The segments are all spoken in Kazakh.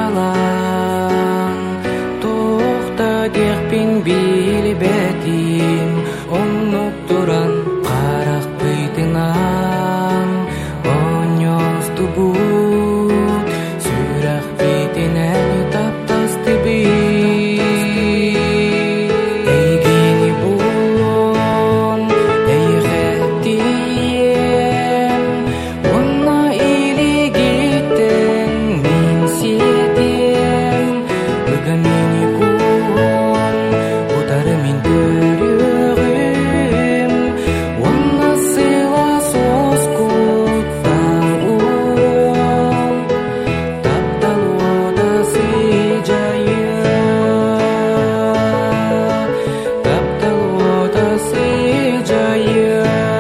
калан тохта декпин билбетим оннук туран карак бытынан оньосту бут сүрак битинен таптасты бит эйгини булон эйгеттиен онна илигиттен мин сиетен ыгамини куон утары мин көрүгүм онна сыла соскуттан урон тапталода сыжайы тапталода сыжайы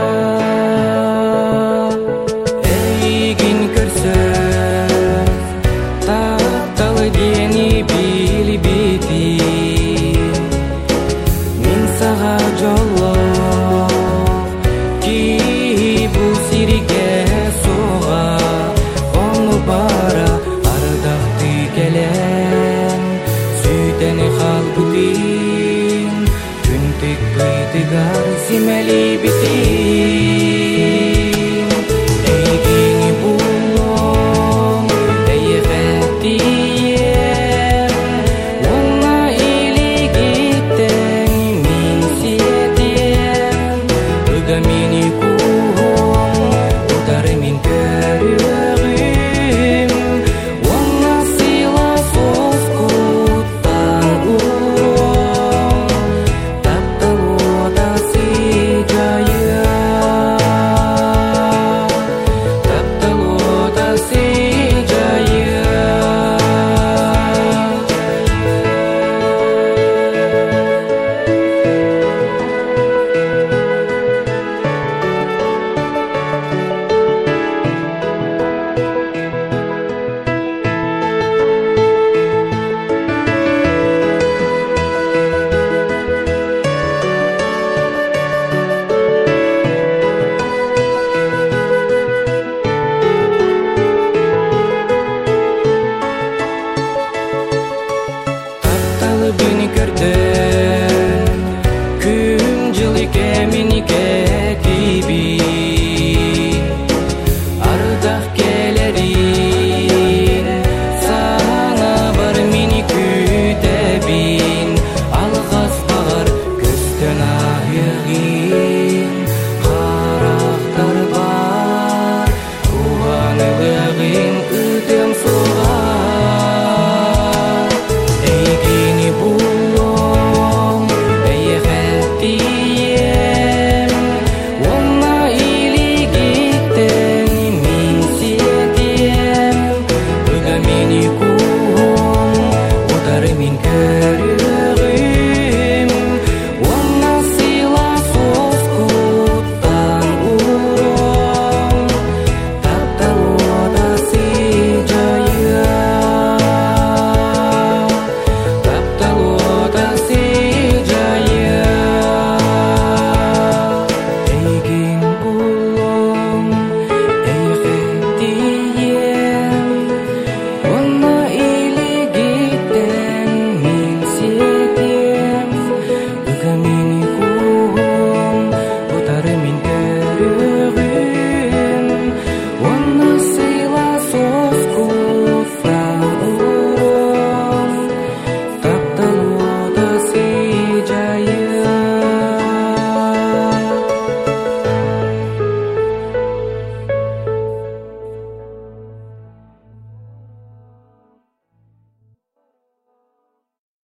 эйгин көрсөм тапталы дени билбитим мин сага жоллоп ки бул сириге сога ону бара ардакты келен сүйтени халбытын күнтек быйтыгар симели битин эйгини булон эйгеттиен